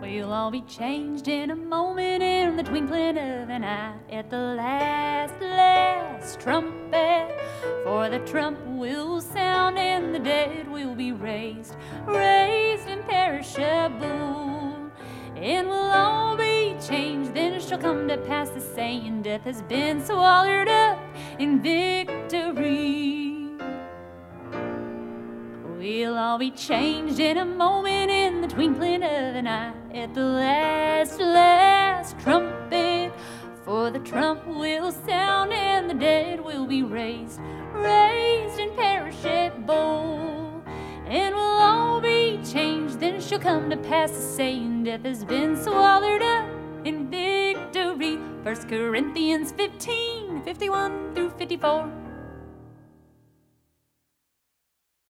We'll all be changed in a moment, in the twinkling of an eye, at the last, last trumpet. For the trump will sound and the dead will be raised, raised imperishable. And we'll all be changed, then it shall come to pass the saying, death has been swallowed up in victory. We'll all be changed in a moment, in the twinkling of an eye, at the last, last trumpet. For the trump will sound and the dead will be raised, raised imperishable. And we'll all be changed, then it shall come to pass the saying, death has been swallowed up in victory. 1 Corinthians 15:51 through 54.